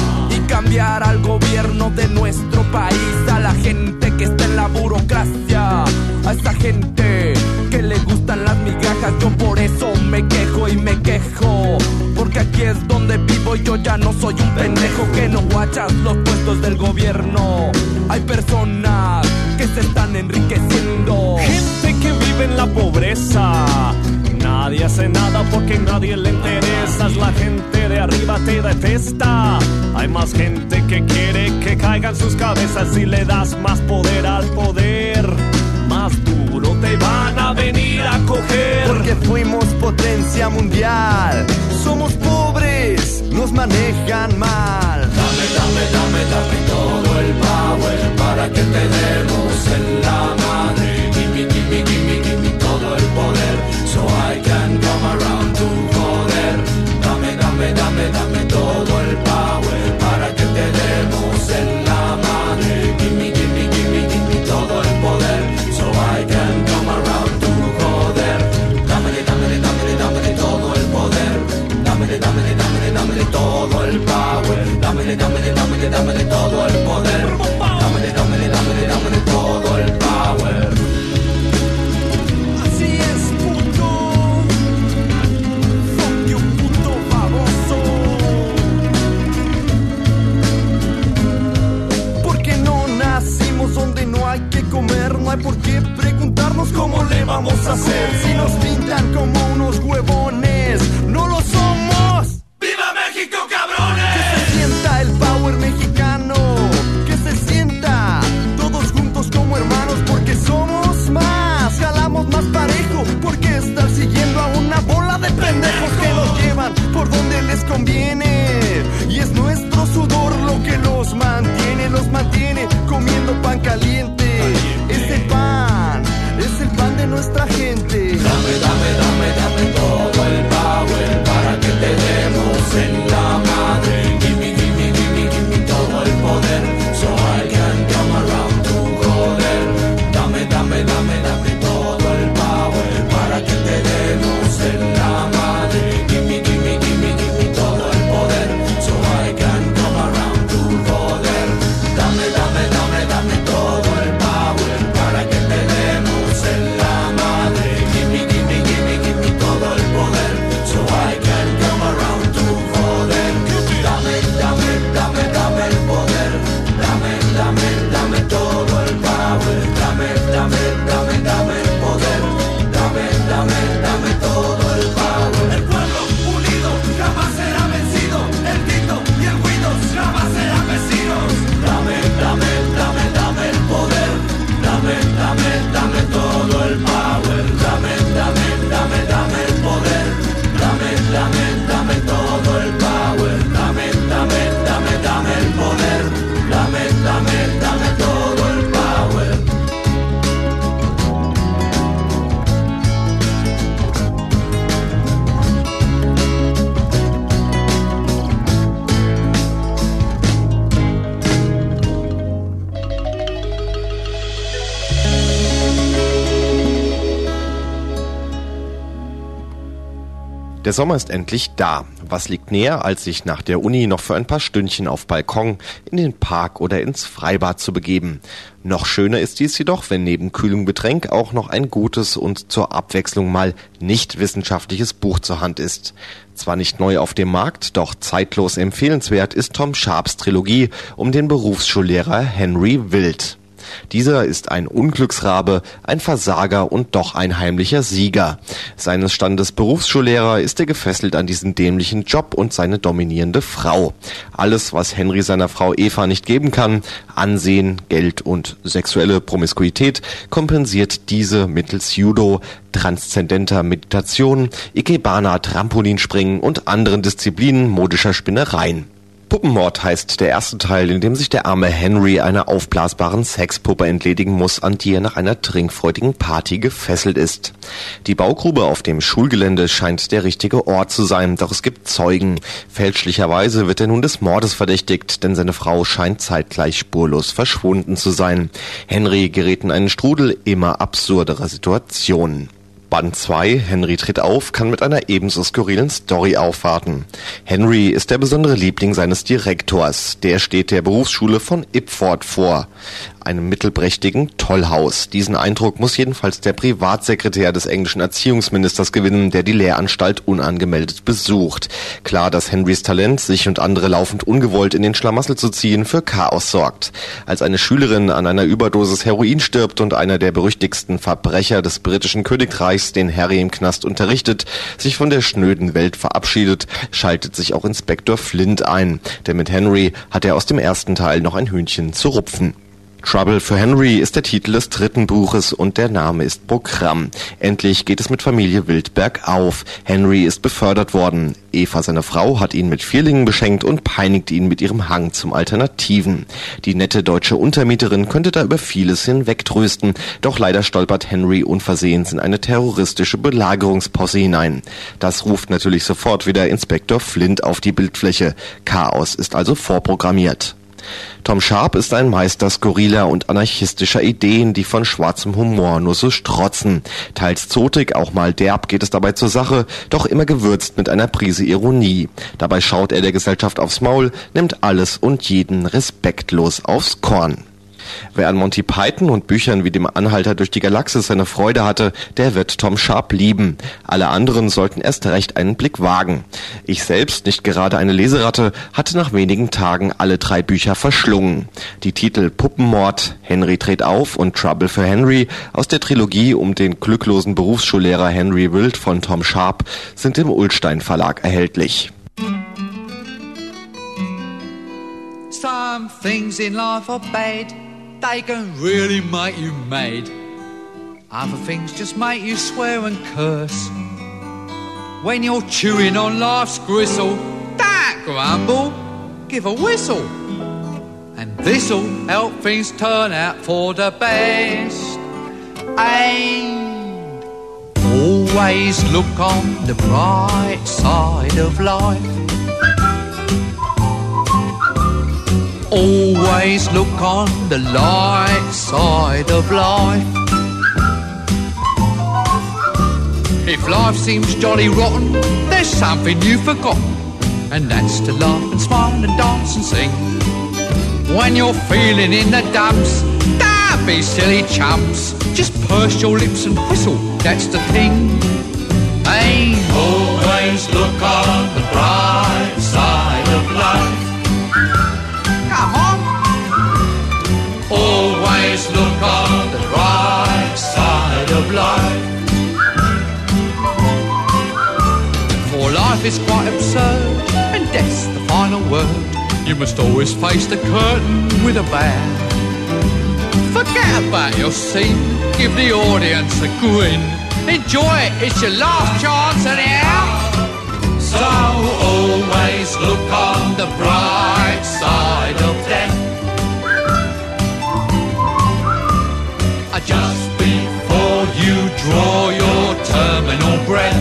y cambiar al gobierno de nuestro país. A la gente que está en la burocracia, a esa gente que le gustan las migajas. Yo por eso me quejo y me quejo, porque aquí es donde vivo y yo ya no soy un pendejo que no guachas los puestos del gobierno. Hay personas que se están enriqueciendo, gente que vive en la pobreza. Nadie hace nada porque a nadie le interesas. La gente de arriba te detesta. Hay más gente que quiere que caigan sus cabezas. Si le das más poder al poder, más duro te van a venir a coger. Porque fuimos potencia mundial. Somos pobres, nos manejan mal. Dame, dame, dame, dame todo el power para que te demos en la madre. Gimme, gimme, gimme, gimme todo el poder, so I can come around to joder. Dame, dame, dame, dame todo el power para que te demos en la madre. Gimme, gimme, gimme, gimme todo el poder, so I can come around to joder. Dámele, dámele, dámele, dámele todo el poder. Dámele, dámele, dámele, dámele todo el power. Dámele, dámele, dámele, dámele todo el poder. Dámele, dámele, dámele, dámele todo el power. Así es, puto. Fuck you, puto baboso. Porque no nacimos donde no hay que comer. No hay por qué preguntarnos cómo le vamos a hacer. Si nos pintan como unos huevones, no lo somos. ¡Viva México, cabrones! Que se sienta el power mexicano, que se sienta todos juntos como hermanos, porque somos más, jalamos más parejo, porque estar siguiendo a una bola de pendejos que nos llevan por donde les conviene. Y es nuestro sudor lo que los mantiene comiendo pan caliente. Es el pan de nuestra gente. Dame, dame, dame, dame todo el power para que te demos Der Sommer ist endlich da. Was liegt näher, als sich nach der Uni noch für ein paar Stündchen auf Balkon, in den Park oder ins Freibad zu begeben. Noch schöner ist dies jedoch, wenn neben kühlem Getränk auch noch ein gutes und zur Abwechslung mal nicht wissenschaftliches Buch zur Hand ist. Zwar nicht neu auf dem Markt, doch zeitlos empfehlenswert ist Tom Sharps Trilogie um den Berufsschullehrer Henry Wild. Dieser ist ein Unglücksrabe, ein Versager und doch ein heimlicher Sieger. Seines Standes Berufsschullehrer ist er gefesselt an diesen dämlichen Job und seine dominierende Frau. Alles, was Henry seiner Frau Eva nicht geben kann, Ansehen, Geld und sexuelle Promiskuität, kompensiert diese mittels Judo, transzendenter Meditation, Ikebana, Trampolinspringen und anderen Disziplinen modischer Spinnereien. Puppenmord heißt der erste Teil, in dem sich der arme Henry einer aufblasbaren Sexpuppe entledigen muss, an die er nach einer trinkfreudigen Party gefesselt ist. Die Baugrube auf dem Schulgelände scheint der richtige Ort zu sein, doch es gibt Zeugen. Fälschlicherweise wird er nun des Mordes verdächtigt, denn seine Frau scheint zeitgleich spurlos verschwunden zu sein. Henry gerät in einen Strudel immer absurderer Situationen. Band 2, Henry tritt auf, kann mit einer ebenso skurrilen Story aufwarten. Henry ist der besondere Liebling seines Direktors. Der steht der Berufsschule von Ipford vor, einem mittelprächtigen Tollhaus. Diesen Eindruck muss jedenfalls der Privatsekretär des englischen Erziehungsministers gewinnen, der die Lehranstalt unangemeldet besucht. Klar, dass Henrys Talent, sich und andere laufend ungewollt in den Schlamassel zu ziehen, für Chaos sorgt. Als eine Schülerin an einer Überdosis Heroin stirbt und einer der berüchtigsten Verbrecher des britischen Königreichs, den Harry im Knast unterrichtet, sich von der schnöden Welt verabschiedet, schaltet sich auch Inspektor Flint ein, denn mit Henry hat er aus dem ersten Teil noch ein Hühnchen zu rupfen. Trouble for Henry ist der Titel des dritten Buches und der Name ist Programm. Endlich geht es mit Familie Wild bergauf. Henry ist befördert worden. Eva, seine Frau, hat ihn mit Vierlingen beschenkt und peinigt ihn mit ihrem Hang zum Alternativen. Die nette deutsche Untermieterin könnte da über vieles hinwegtrösten, doch leider stolpert Henry unversehens in eine terroristische Belagerungsposse hinein. Das ruft natürlich sofort wieder Inspektor Flint auf die Bildfläche. Chaos ist also vorprogrammiert. Tom Sharp ist ein Meister skurriler und anarchistischer Ideen, die von schwarzem Humor nur so strotzen. Teils zotig, auch mal derb geht es dabei zur Sache, doch immer gewürzt mit einer Prise Ironie. Dabei schaut er der Gesellschaft aufs Maul, nimmt alles und jeden respektlos aufs Korn. Wer an Monty Python und Büchern wie dem Anhalter durch die Galaxis seine Freude hatte, der wird Tom Sharp lieben. Alle anderen sollten erst recht einen Blick wagen. Ich selbst, nicht gerade eine Leseratte, hatte nach wenigen Tagen alle 3 Bücher verschlungen. Die Titel Puppenmord, Henry dreht auf und Trouble for Henry aus der Trilogie um den glücklosen Berufsschullehrer Henry Wild von Tom Sharp sind im Ullstein Verlag erhältlich. Some things in life are bad. They can really make you mad. Other things just make you swear and curse. When you're chewing on life's gristle, don't grumble, give a whistle. And this'll help things turn out for the best. And always look on the bright side of life. Always look on the light side of life. If life seems jolly rotten, there's something you've forgotten, and that's to laugh and smile and dance and sing. When you're feeling in the dumps, don't be silly chumps. Just purse your lips and whistle, that's the thing. Hey, always look on the bright side of life. Come on. Always look on the bright side of life. For life is quite absurd, and death's the final word. You must always face the curtain with a bow. Forget about your scene, give the audience a grin. Enjoy it, it's your last chance anyhow. So always look on the bright side of death. Just before you draw your terminal breath.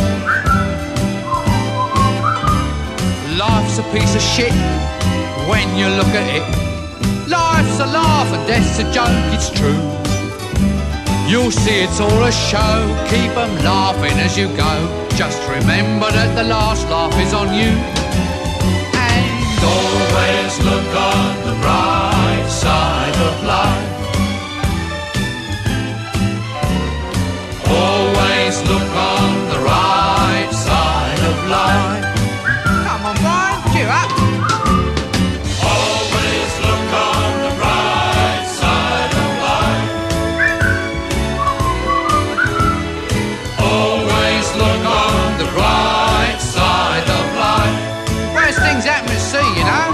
Life's a piece of shit when you look at it. Life's a laugh and death's a joke, it's true. You'll see it's all a show. Keep 'em laughing as you go. Just remember that the last laugh is on you. And always look on the bright side of life. Always look on the right side of life. Come on, Brian, cheer up. Always look on the bright side of life. Always look on the bright side of life. Worst things happen at sea, you know.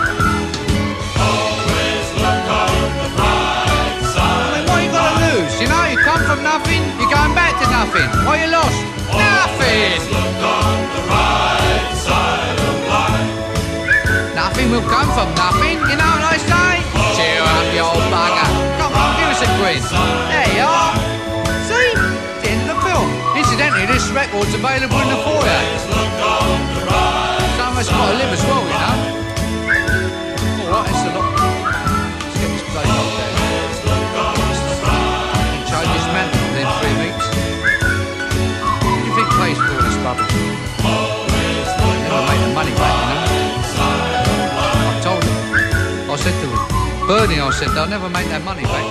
Always look on the bright side. I mean, what you got to lose? You know, you come from nothing, you're going back to nothing. What you lost? Nothing. Look on the right side of life. Nothing will come from nothing. You know what I say? Cheer up, you old bugger. Come on, give us a grin. There you are. See? It's the end of the film. Incidentally, this record's available in the foyer. Some of us got to live as well, you know. All right, it's a lot. Let's get this place locked down. Change this mantle within 3 weeks. Place for all this rubbish. Never make the money back, you know. I told him. I said to Bernie, I said, they'll never make that money back.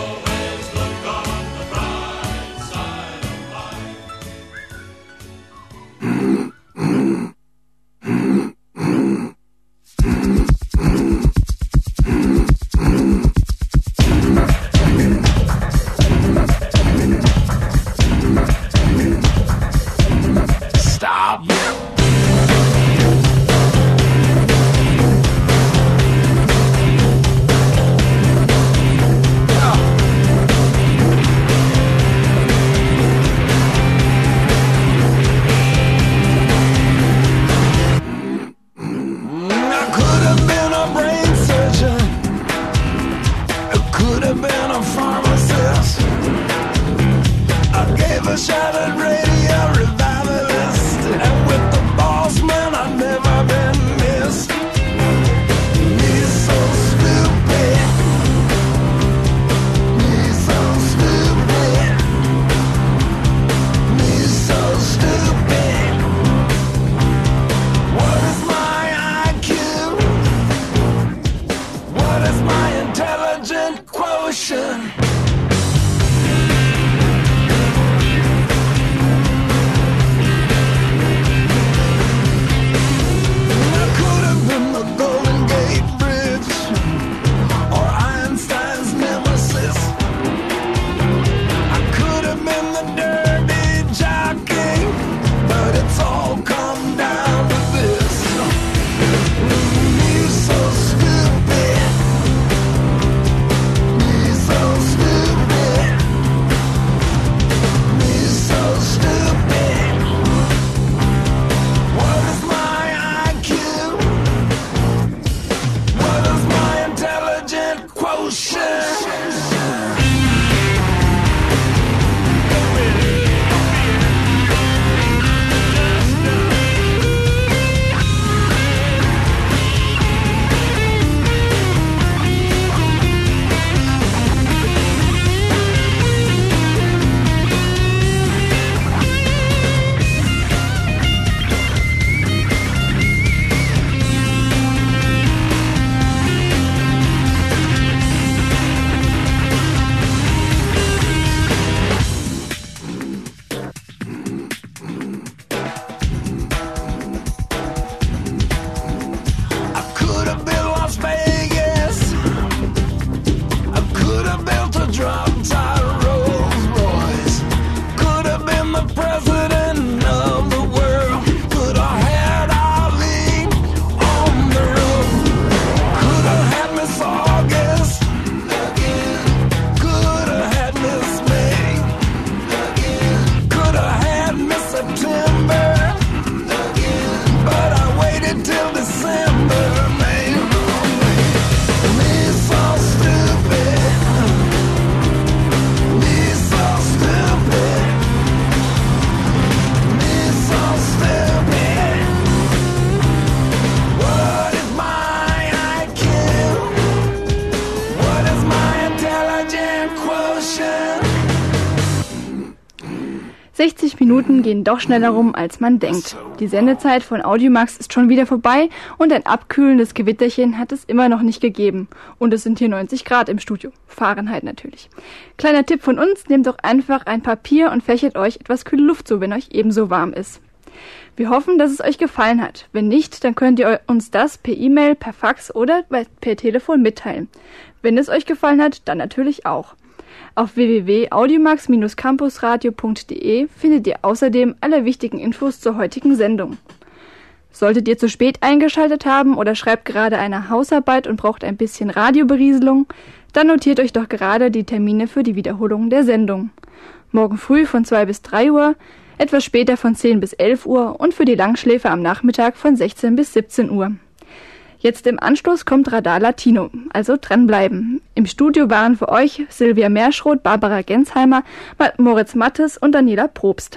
60 Minuten gehen doch schneller rum, als man denkt. Die Sendezeit von Audiomax ist schon wieder vorbei und ein abkühlendes Gewitterchen hat es immer noch nicht gegeben. Und es sind hier 90 Grad im Studio. Fahrenheit natürlich. Kleiner Tipp von uns, nehmt doch einfach ein Papier und fächert euch etwas kühle Luft zu, wenn euch ebenso warm ist. Wir hoffen, dass es euch gefallen hat. Wenn nicht, dann könnt ihr uns das per E-Mail, per Fax oder per Telefon mitteilen. Wenn es euch gefallen hat, dann natürlich auch. Auf www.audiomax-campusradio.de findet ihr außerdem alle wichtigen Infos zur heutigen Sendung. Solltet ihr zu spät eingeschaltet haben oder schreibt gerade eine Hausarbeit und braucht ein bisschen Radioberieselung, dann notiert euch doch gerade die Termine für die Wiederholung der Sendung. Morgen früh von 2 bis 3 Uhr, etwas später von 10 bis 11 Uhr und für die Langschläfer am Nachmittag von 16 bis 17 Uhr. Jetzt im Anschluss kommt Radar Latino, also dranbleiben. Im Studio waren für euch Silvia Merschroth, Barbara Gensheimer, Moritz Mattes und Daniela Probst.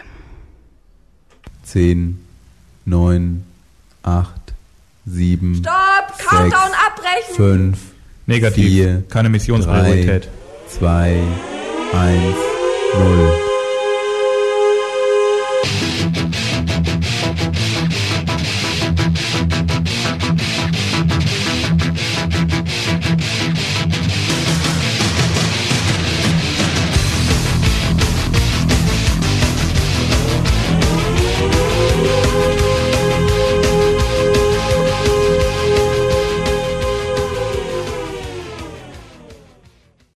10, 9, 8, 7, Stopp! Countdown abbrechen! 5, Negativ, 4, keine Missionspriorität. 3, 2, 1, 0.